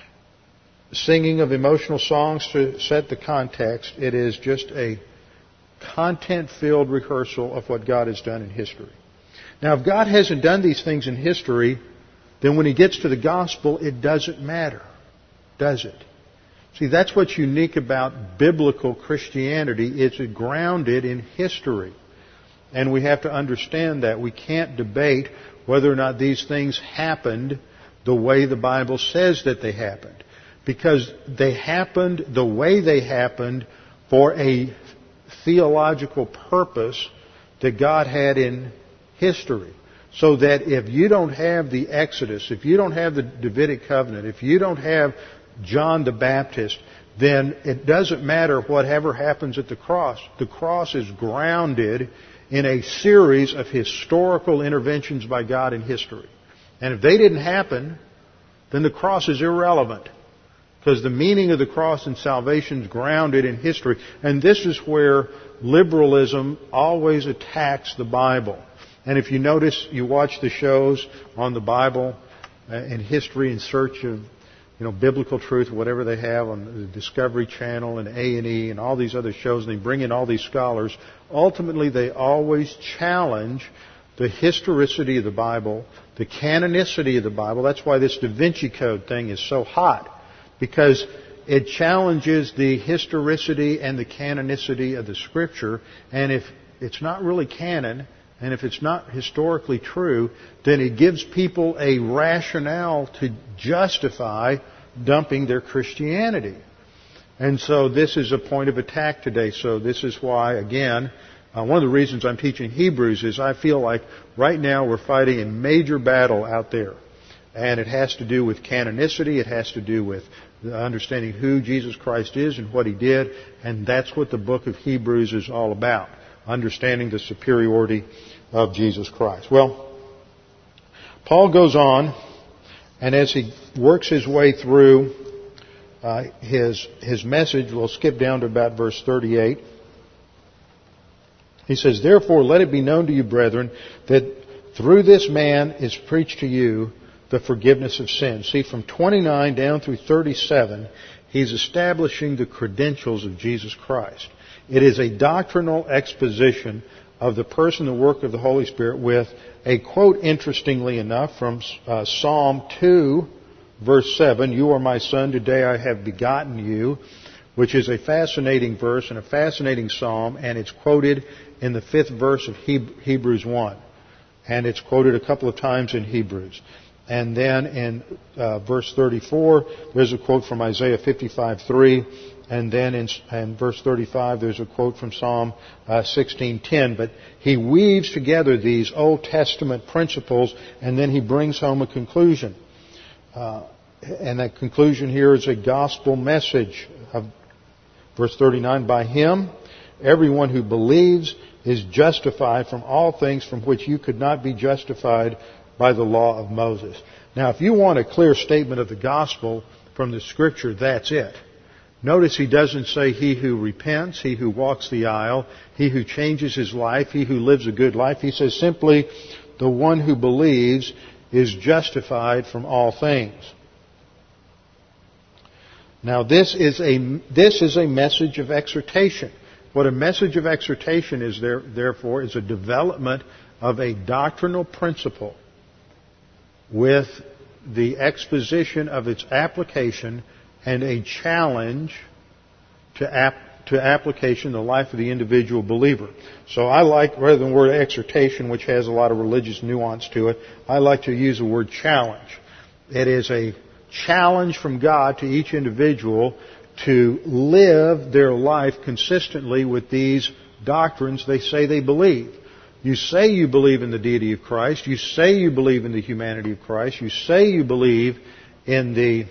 singing of emotional songs to set the context. It is just a content-filled rehearsal of what God has done in history. Now, if God hasn't done these things in history, then when he gets to the gospel, it doesn't matter, does it? See, that's what's unique about biblical Christianity. It's grounded in history. And we have to understand that. We can't debate whether or not these things happened the way the Bible says that they happened. Because they happened the way they happened for a theological purpose that God had in history. So that if you don't have the Exodus, if you don't have the Davidic covenant, if you don't have John the Baptist, then it doesn't matter whatever happens at the cross. The cross is grounded in a series of historical interventions by God in history. And if they didn't happen, then the cross is irrelevant. Because the meaning of the cross and salvation is grounded in history. And this is where liberalism always attacks the Bible. And if you notice, you watch the shows on the Bible and history in search of, you know, biblical truth, whatever they have on the Discovery Channel and A and E and all these other shows, and they bring in all these scholars. Ultimately, they always challenge the historicity of the Bible, the canonicity of the Bible. That's why this Da Vinci Code thing is so hot. Because it challenges the historicity and the canonicity of the Scripture. And if it's not really canon, and if it's not historically true, then it gives people a rationale to justify dumping their Christianity. And so this is a point of attack today. So this is why, again, uh, one of the reasons I'm teaching Hebrews is I feel like right now we're fighting a major battle out there. And it has to do with canonicity. It has to do with understanding who Jesus Christ is and what He did. And that's what the book of Hebrews is all about. Understanding the superiority of Jesus Christ. Well, Paul goes on, and as he works his way through uh, his his message, we'll skip down to about verse thirty-eight. He says, therefore let it be known to you, brethren, that through this man is preached to you the forgiveness of sins. See, from twenty-nine down through thirty-seven, he's establishing the credentials of Jesus Christ. It is a doctrinal exposition of the person and work of the Holy Spirit with a quote, interestingly enough, from uh, Psalm two, verse seven, you are my son, today I have begotten you, which is a fascinating verse and a fascinating psalm, and it's quoted in the fifth verse of Hebrews one. And it's quoted a couple of times in Hebrews. And then in uh, verse thirty-four, there's a quote from Isaiah fifty-five three. And then in, in verse thirty-five, there's a quote from Psalm uh, sixteen ten. But he weaves together these Old Testament principles, and then he brings home a conclusion. Uh, and that conclusion here is a gospel message. Of verse thirty-nine, by him, everyone who believes is justified from all things from which you could not be justified by the law of Moses. Now, if you want a clear statement of the gospel from the Scripture, that's it. Notice he doesn't say he who repents, he who walks the aisle, he who changes his life, he who lives a good life. He says simply, the one who believes is justified from all things. Now, this is a, this is a message of exhortation. What a message of exhortation is, there, therefore, is a development of a doctrinal principle with the exposition of its application and a challenge to, ap- to application in the life of the individual believer. So I like, rather than the word exhortation, which has a lot of religious nuance to it, I like to use the word challenge. It is a challenge from God to each individual to live their life consistently with these doctrines they say they believe. You say you believe in the deity of Christ. You say you believe in the humanity of Christ. You say you believe in the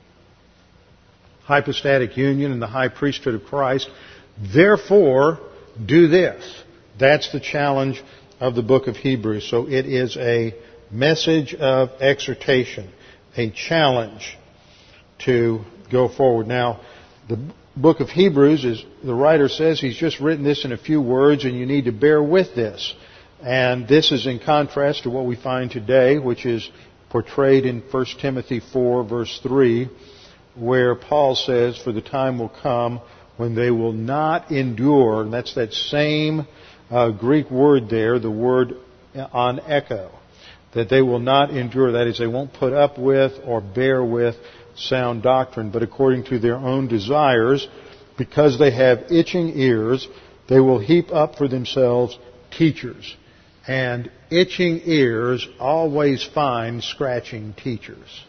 hypostatic union and the high priesthood of Christ. Therefore, do this. That's the challenge of the book of Hebrews. So it is a message of exhortation, a challenge to go forward. Now, the book of Hebrews, is the writer says, he's just written this in a few words, and you need to bear with this. And this is in contrast to what we find today, which is portrayed in First Timothy four, verse three, where Paul says, for the time will come when they will not endure, and that's that same uh, Greek word there, the word on echo, that they will not endure, that is, they won't put up with or bear with sound doctrine, but according to their own desires, because they have itching ears, they will heap up for themselves teachers. And itching ears always find scratching teachers.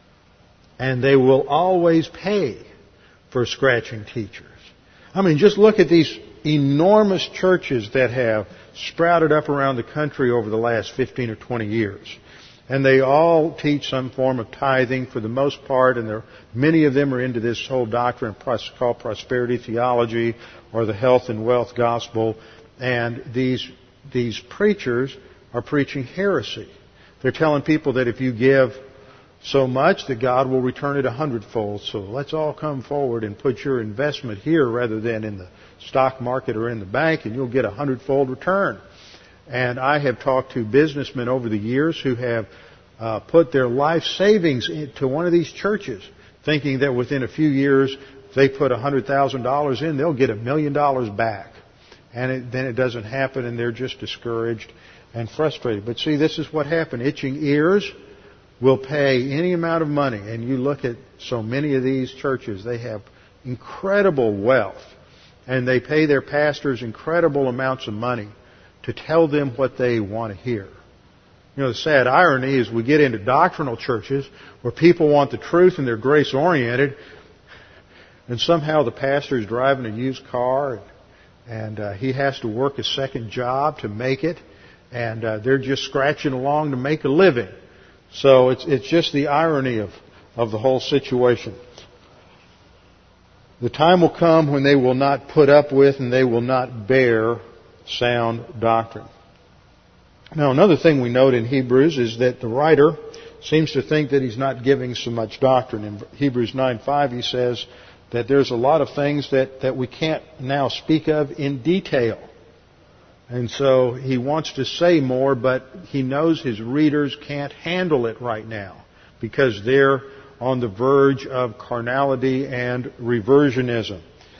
And they will always pay for scratching teachers. I mean, just look at these enormous churches that have sprouted up around the country over the last fifteen or twenty years. And they all teach some form of tithing for the most part, and there, many of them are into this whole doctrine called prosperity theology or the health and wealth gospel. And these, these preachers are preaching heresy. They're telling people that if you give so much, that God will return it a hundredfold. So let's all come forward and put your investment here rather than in the stock market or in the bank, and you'll get a hundredfold return. And I have talked to businessmen over the years who have uh, put their life savings into one of these churches, thinking that within a few years, if they put one hundred thousand dollars in, they'll get a million dollars back. And it, then it doesn't happen, and they're just discouraged and frustrated. But see, this is what happened. Itching ears will pay any amount of money. And you look at so many of these churches, they have incredible wealth. And they pay their pastors incredible amounts of money to tell them what they want to hear. You know, the sad irony is we get into doctrinal churches where people want the truth and they're grace-oriented, and somehow the pastor is driving a used car, and uh, he has to work a second job to make it, and uh, they're just scratching along to make a living. So it's it's just the irony of, of the whole situation. The time will come when they will not put up with and they will not bear sound doctrine. Now, another thing we note in Hebrews is that the writer seems to think that he's not giving so much doctrine. In Hebrews nine five, he says that there's a lot of things that, that we can't now speak of in detail. And so he wants to say more, but he knows his readers can't handle it right now because they're on the verge of carnality and reversionism.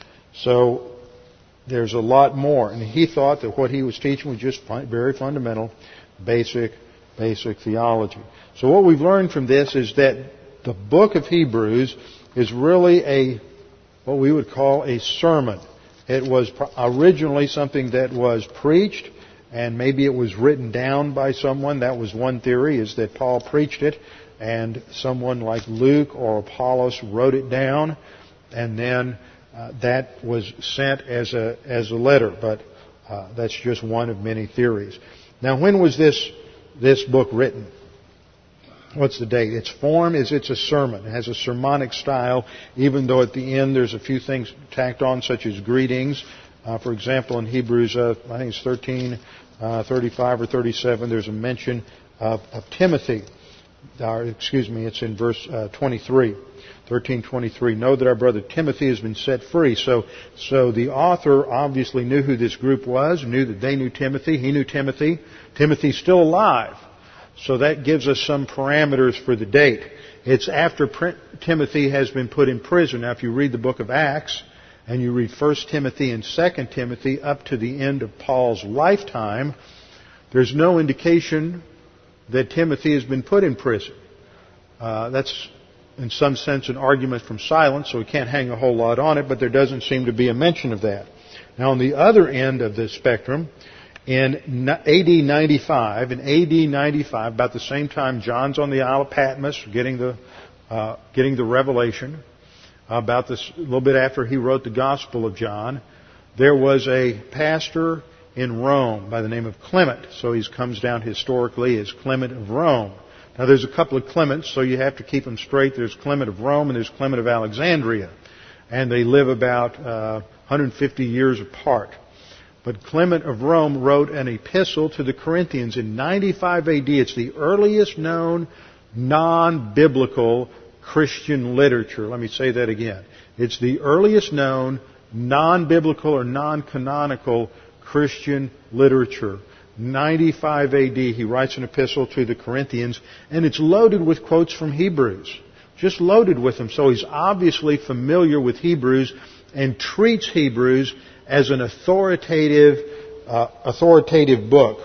So there's a lot more. And he thought that what he was teaching was just very fundamental, basic, basic theology. So what we've learned from this is that the book of Hebrews is really a, what we would call a sermon. It was originally something that was preached, and maybe it was written down by someone. That was one theory, is that Paul preached it, and someone like Luke or Apollos wrote it down, and then uh, that was sent as a as a letter. But uh, that's just one of many theories. Now, when was this this book written? What's the date? Its form is it's a sermon. It has a sermonic style, even though at the end there's a few things tacked on, such as greetings. Uh, for example, in Hebrews, uh, I think it's thirteen, uh, thirty-five or thirty-seven, there's a mention of, of Timothy. Uh, excuse me, it's in verse uh, twenty-three. thirteen twenty-three. Know that our brother Timothy has been set free. So, so the author obviously knew who this group was, knew that they knew Timothy. He knew Timothy. Timothy's still alive. So that gives us some parameters for the date. It's after Timothy has been put in prison. Now, if you read the book of Acts and you read First Timothy and Second Timothy up to the end of Paul's lifetime, there's no indication that Timothy has been put in prison. Uh, that's, in some sense, an argument from silence, so we can't hang a whole lot on it, but there doesn't seem to be a mention of that. Now, on the other end of the spectrum, in A D ninety-five, in A D ninety-five, about the same time John's on the Isle of Patmos getting the uh, getting the revelation, about this a little bit after he wrote the Gospel of John, there was a pastor in Rome by the name of Clement. So he comes down historically as Clement of Rome. Now there's a couple of Clements, so you have to keep them straight. There's Clement of Rome and there's Clement of Alexandria, and they live about uh, one hundred fifty years apart. But Clement of Rome wrote an epistle to the Corinthians in ninety-five A D. It's the earliest known non-biblical Christian literature. Let me say that again. It's the earliest known non-biblical or non-canonical Christian literature. ninety-five A D, he writes an epistle to the Corinthians, and it's loaded with quotes from Hebrews. Just loaded with them. So he's obviously familiar with Hebrews and treats Hebrews as an authoritative, uh, authoritative book.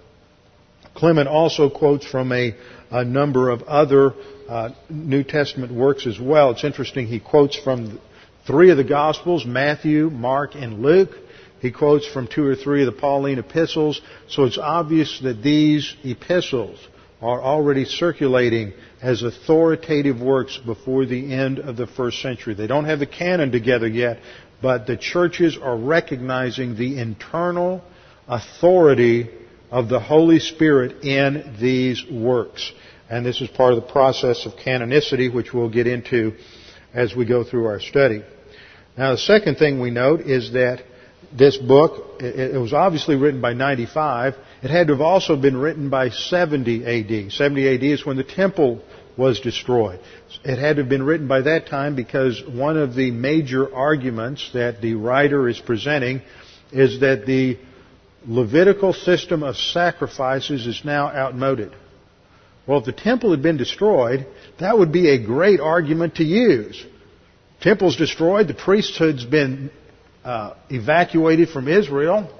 Clement also quotes from a, a number of other uh, New Testament works as well. It's interesting, he quotes from three of the Gospels, Matthew, Mark, and Luke. He quotes from two or three of the Pauline epistles. So it's obvious that these epistles are already circulating as authoritative works before the end of the first century. They don't have the canon together yet, but the churches are recognizing the internal authority of the Holy Spirit in these works. And this is part of the process of canonicity, which we'll get into as we go through our study. Now, the second thing we note is that this book, it was obviously written by ninety-five. It had to have also been written by seventy A D. seventy A D is when the temple was destroyed. It had to have been written by that time because one of the major arguments that the writer is presenting is that the Levitical system of sacrifices is now outmoded. Well, if the temple had been destroyed, that would be a great argument to use. Temple's destroyed, the priesthood's been uh, evacuated from Israel,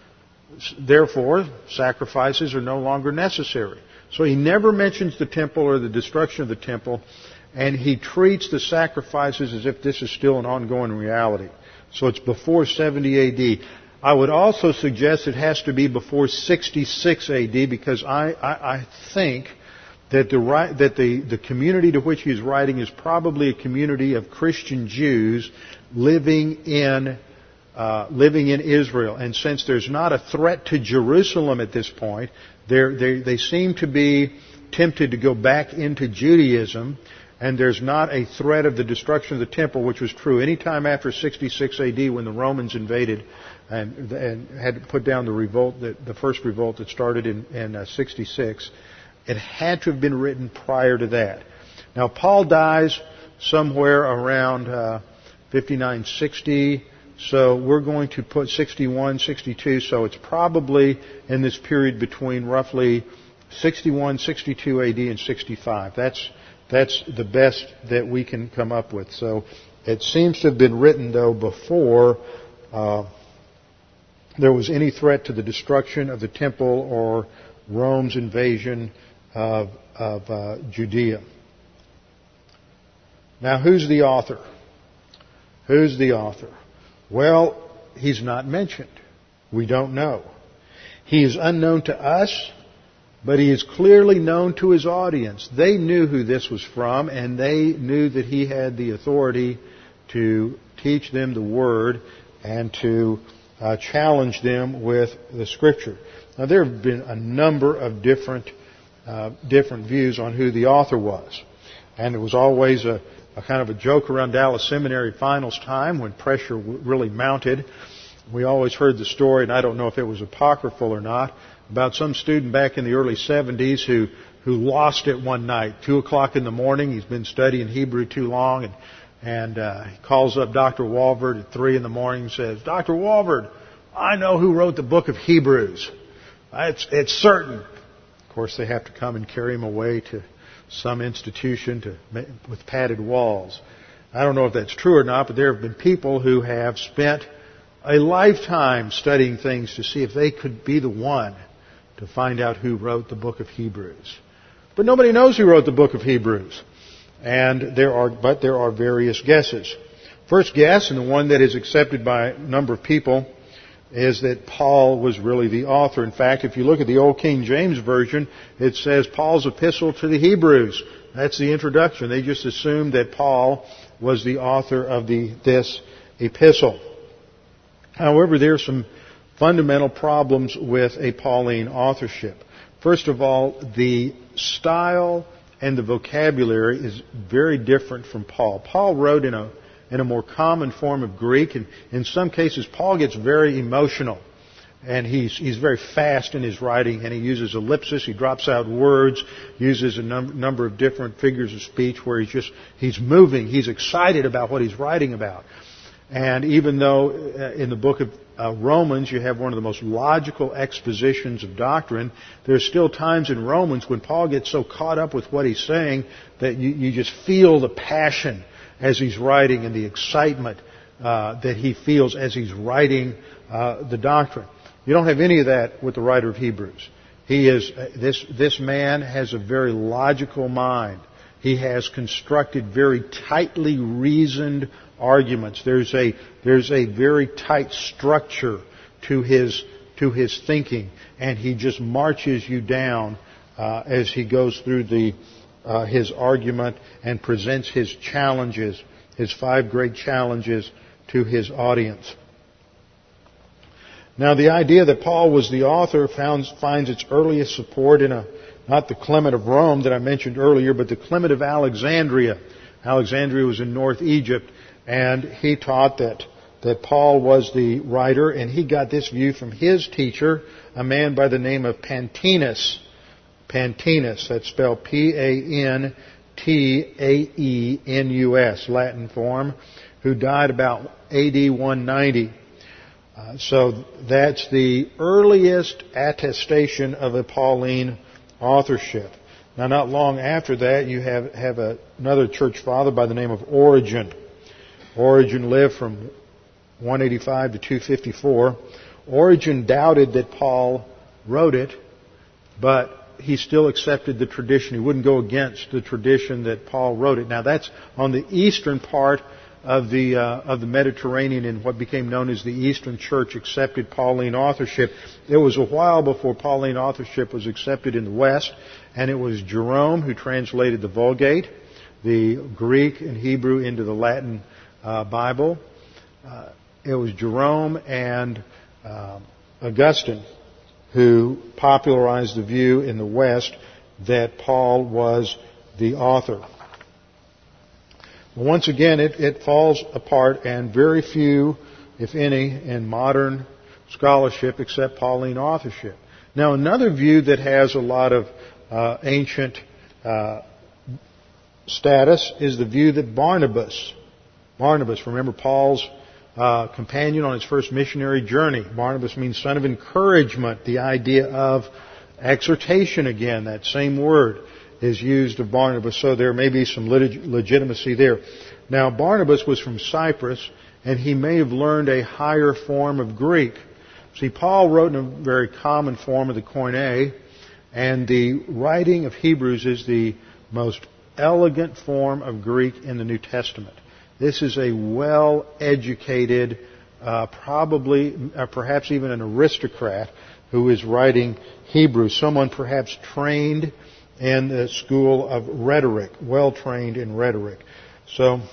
therefore sacrifices are no longer necessary. So he never mentions the temple or the destruction of the temple, and he treats the sacrifices as if this is still an ongoing reality. So it's before seventy A D. I would also suggest it has to be before sixty-six A D because I, I, I think that the that the, the community to which he's writing is probably a community of Christian Jews living in uh, living in Israel. And since there's not a threat to Jerusalem at this point, they they seem to be tempted to go back into Judaism. And there's not a threat of the destruction of the temple, which was true anytime after sixty-six A D when the Romans invaded and, and had to put down the revolt, that, the first revolt that started in, in uh, sixty-six. It had to have been written prior to that. Now, Paul dies somewhere around uh, fifty-nine sixty, So we're going to put sixty-one, sixty-two. So it's probably in this period between roughly sixty-one, sixty-two A D and sixty-five. That's, that's the best that we can come up with. So it seems to have been written, though, before uh, there was any threat to the destruction of the temple or Rome's invasion of, of uh, Judea. Now, who's the author? Who's the author? Well, he's not mentioned. We don't know. He is unknown to us, but he is clearly known to his audience. They knew who this was from, and they knew that he had the authority to teach them the Word and to uh, challenge them with the Scripture. Now, there have been a number of different uh, different views on who the author was. And it was always a, a kind of a joke around Dallas Seminary finals time when pressure really mounted. We always heard the story, and I don't know if it was apocryphal or not, about some student back in the early seventies who, who lost it one night, two o'clock in the morning. He's been studying Hebrew too long, and, and uh, he calls up Doctor Walvoord at three in the morning and says, "Doctor Walvoord, I know who wrote the book of Hebrews. It's, it's certain." Of course, they have to come and carry him away to some institution to, with padded walls. I don't know if that's true or not, but there have been people who have spent a lifetime studying things to see if they could be the one to find out who wrote the book of Hebrews. But nobody knows who wrote the book of Hebrews. And there are, but there are various guesses. First guess, and the one that is accepted by a number of people, is that Paul was really the author. In fact, if you look at the Old King James Version, it says Paul's epistle to the Hebrews. That's the introduction. They just assumed that Paul was the author of the this epistle. However, there are some fundamental problems with a Pauline authorship. First of all, the style and the vocabulary is very different from Paul. Paul wrote in a in a more common form of Greek, and in some cases Paul gets very emotional, and he's he's very fast in his writing, and he uses ellipsis, he drops out words, uses a num- number of different figures of speech where he's just he's moving, he's excited about what he's writing about. And even though in the book of uh, Romans you have one of the most logical expositions of doctrine, there's still times in Romans when Paul gets so caught up with what he's saying that you, you just feel the passion as he's writing and the excitement uh, that he feels as he's writing uh, the doctrine. You don't have any of that with the writer of Hebrews. He is uh, this this man has a very logical mind. He has constructed very tightly reasoned arguments. There's a there's a very tight structure to his to his thinking, and he just marches you down uh, as he goes through the uh, his argument and presents his challenges, his five great challenges to his audience. Now, the idea that Paul was the author founds, finds its earliest support in a not the Clement of Rome that I mentioned earlier, but the Clement of Alexandria. Alexandria was in North Egypt, and he taught that, that Paul was the writer, and he got this view from his teacher, a man by the name of Pantaenus. Pantaenus, that's spelled P A N T A E N U S, Latin form, who died about A D one ninety. Uh, so that's the earliest attestation of a Pauline authorship. Now, not long after that, you have, have a, another church father by the name of Origen. Origen lived from one eighty-five to two fifty-four. Origen doubted that Paul wrote it, but he still accepted the tradition. He wouldn't go against the tradition that Paul wrote it. Now, that's on the eastern part of the uh, of the Mediterranean, in what became known as the Eastern Church accepted Pauline authorship. It was a while before Pauline authorship was accepted in the West, and it was Jerome who translated the Vulgate, the Greek and Hebrew into the Latin uh, Bible. Uh, it was Jerome and uh, Augustine who popularized the view in the West that Paul was the author. Once again, it, it falls apart, and very few, if any, in modern scholarship accept Pauline authorship. Now, another view that has a lot of uh, ancient uh, status is the view that Barnabas, Barnabas, remember Paul's uh, companion on his first missionary journey. Barnabas means son of encouragement. The idea of exhortation, again, that same word is used of Barnabas, so there may be some leg- legitimacy there. Now, Barnabas was from Cyprus, and he may have learned a higher form of Greek. See, Paul wrote in a very common form of the Koine, and the writing of Hebrews is the most elegant form of Greek in the New Testament. This is a well-educated, uh, probably, uh, perhaps even an aristocrat who is writing Hebrew. Someone perhaps trained in the school of rhetoric, well-trained in rhetoric. So,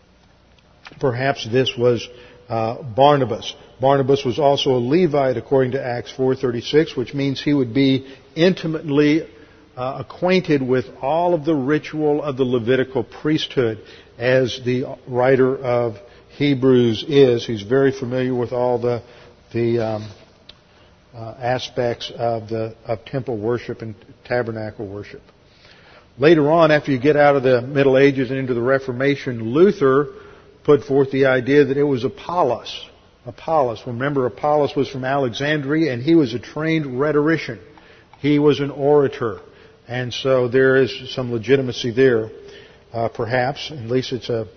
perhaps this was uh, Barnabas. Barnabas was also a Levite according to Acts four thirty-six, which means he would be intimately uh, acquainted with all of the ritual of the Levitical priesthood, as the writer of Hebrews is. He's very familiar with all the the um, uh, aspects of the of temple worship and tabernacle worship. Later on, after you get out of the Middle Ages and into the Reformation, Luther put forth the idea that it was Apollos. Apollos. Remember, Apollos was from Alexandria, and he was a trained rhetorician. He was an orator. And so there is some legitimacy there, uh, perhaps. At least it's a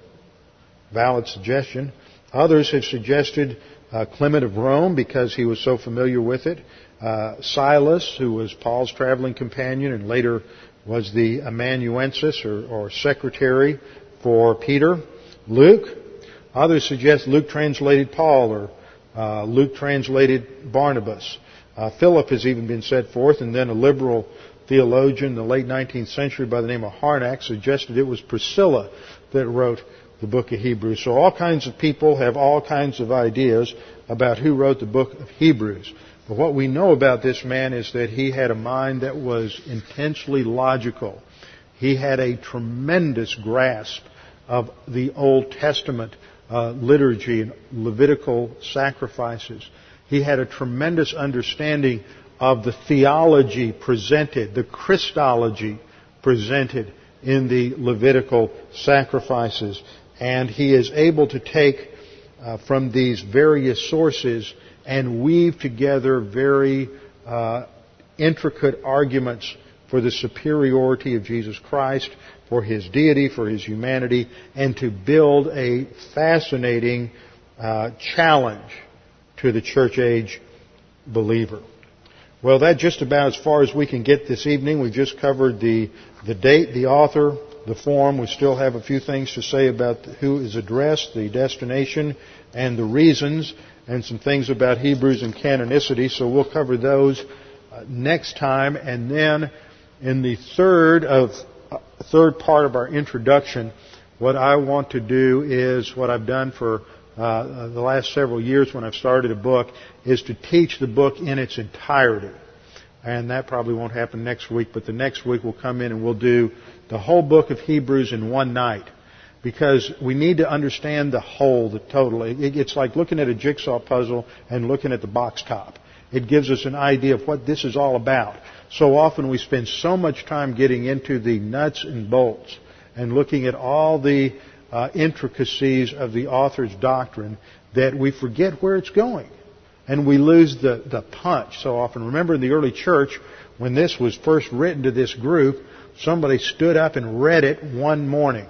valid suggestion. Others have suggested uh, Clement of Rome, because he was so familiar with it. Uh, Silas, who was Paul's traveling companion and later was the amanuensis or, or secretary for Peter. Luke. Others suggest Luke translated Paul, or uh, Luke translated Barnabas. Uh, Philip has even been set forth, and then a liberal theologian in the late nineteenth century by the name of Harnack suggested it was Priscilla that wrote the book of Hebrews. So all kinds of people have all kinds of ideas about who wrote the book of Hebrews. But what we know about this man is that he had a mind that was intensely logical. He had a tremendous grasp of the Old Testament uh, liturgy and Levitical sacrifices. He had a tremendous understanding of the theology presented, the Christology presented in the Levitical sacrifices. And he is able to take uh, from these various sources and weave together very uh, intricate arguments for the superiority of Jesus Christ, for His deity, for His humanity, and to build a fascinating uh, challenge to the church age believer. Well, that's just about as far as we can get this evening. We've just covered the, the date, the author, the form. We still have a few things to say about who is addressed, the destination, and the reasons, and some things about Hebrews and canonicity. So we'll cover those uh, next time. And then in the third of uh, third part of our introduction, what I want to do is what I've done for uh, the last several years when I've started a book, is to teach the book in its entirety. And that probably won't happen next week, but the next week we'll come in and we'll do the whole book of Hebrews in one night. Because we need to understand the whole, the total. It's like looking at a jigsaw puzzle and looking at the box top. It gives us an idea of what this is all about. So often we spend so much time getting into the nuts and bolts and looking at all the uh, intricacies of the author's doctrine that we forget where it's going. And we lose the, the punch so often. Remember in the early church, when this was first written to this group, somebody stood up and read it one morning.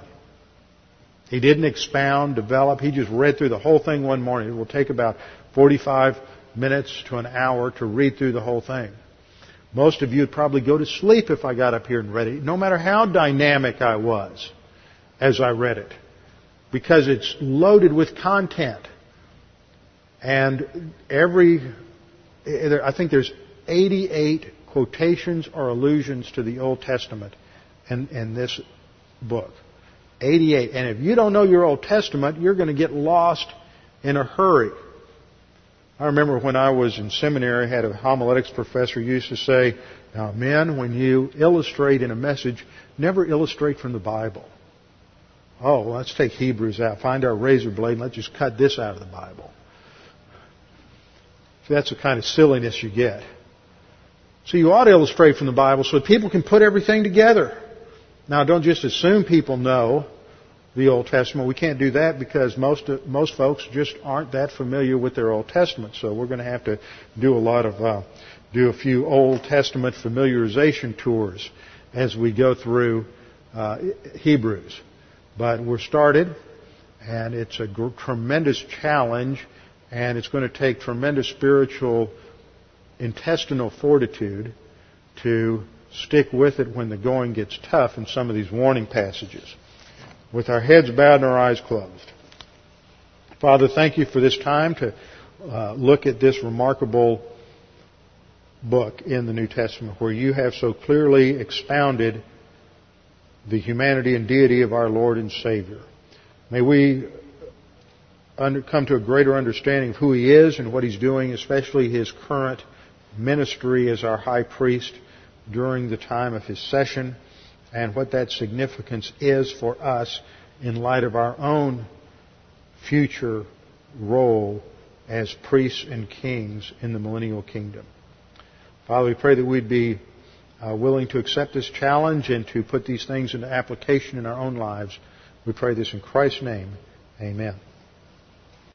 He didn't expound, develop. He just read through the whole thing one morning. It will take about forty-five minutes to an hour to read through the whole thing. Most of you would probably go to sleep if I got up here and read it, no matter how dynamic I was as I read it, because it's loaded with content. And every, I think there's eighty-eight quotations or allusions to the Old Testament in, in this book. eighty-eight. And if you don't know your Old Testament, you're going to get lost in a hurry. I remember when I was in seminary, I had a homiletics professor who used to say, now men, when you illustrate in a message, never illustrate from the Bible. Oh, well, let's take Hebrews out. Find our razor blade and let's just cut this out of the Bible. So that's the kind of silliness you get. So you ought to illustrate from the Bible so that people can put everything together. Now, don't just assume people know the Old Testament. We can't do that because most most folks just aren't that familiar with their Old Testament. So we're going to have to do a lot of uh, do a few Old Testament familiarization tours as we go through uh, Hebrews. But we're started, and it's a gr- tremendous challenge, and it's going to take tremendous spiritual intestinal fortitude to stick with it when the going gets tough in some of these warning passages. With our heads bowed and our eyes closed. Father, thank you for this time to uh, look at this remarkable book in the New Testament where you have so clearly expounded the humanity and deity of our Lord and Savior. May we under, come to a greater understanding of who He is and what He's doing, especially His current ministry as our high priest during the time of His session, and what that significance is for us in light of our own future role as priests and kings in the millennial kingdom. Father, we pray that we'd be uh, willing to accept this challenge and to put these things into application in our own lives. We pray this in Christ's name. Amen.